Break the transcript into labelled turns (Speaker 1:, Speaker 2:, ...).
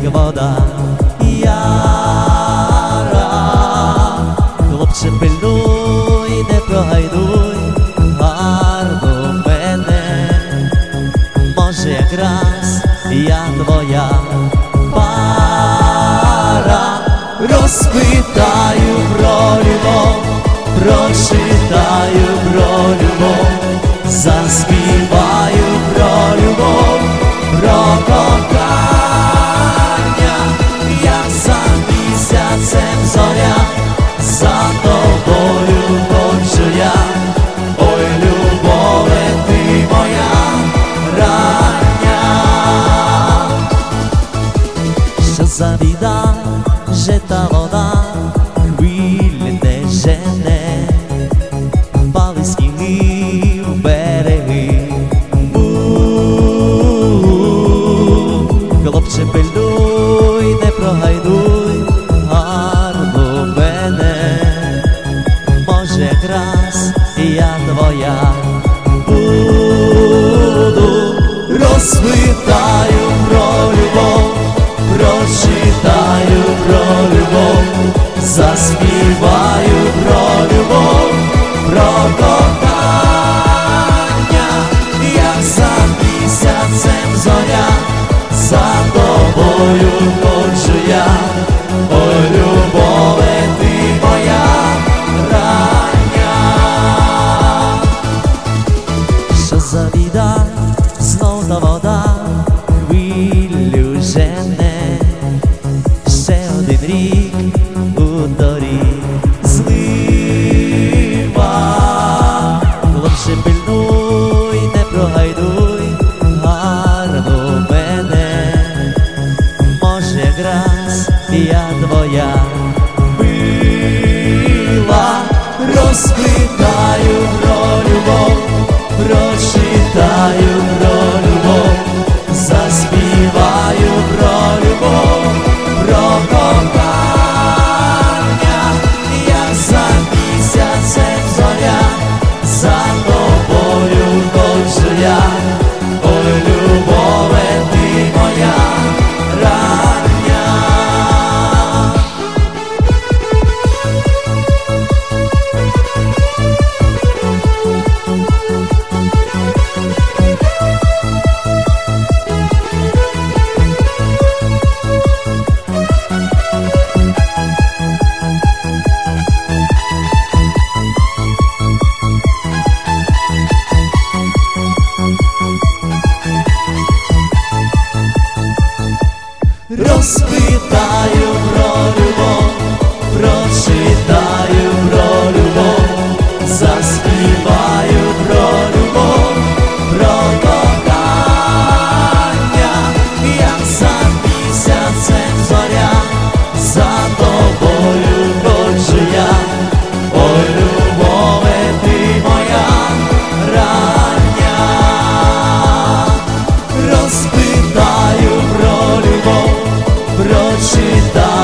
Speaker 1: вода яра. Хлопче, пильнуй, не прогайдуй гарно мене, може якраз я твоя пара. Розпитаю про любов, прочитаю про любов, заспіваю про любов, про кохання, як за місяцем зоря, за тобою хочу я. Ой, любове, ти моя рання. Що за біда, že ta voda chvíli nežene, pali sníhy v береги. Хлопче, пильнуй, не прогайдуй гарно мене, може якраз я твоя буду. Розпитаю про любов, прочитаю про любов, заспіваю про любов, про кохання, як за місяцем зоря, за тобою хочу я. Ой, любове, ти моя рання. Що за біда, знов та вода хвилю жене, ще один рік у доріг злива. Хлопче, пильнуй, не прогайдуй гарно мене, може якраз я твоя мила. Розпитаю про любов, прочитаю про любов, заспіваю про любов, про кохання, як за місяцем зоря, за тобою хочу я. Ой, любове, ти моя рання. Розпитаю про любов, прочитаю про любов, заспіваю про любов, про кохання, як за місяцем зоря, за тобою хочу я. Ой, любове, ти моя рання. Розпитаю про любов, прочитаю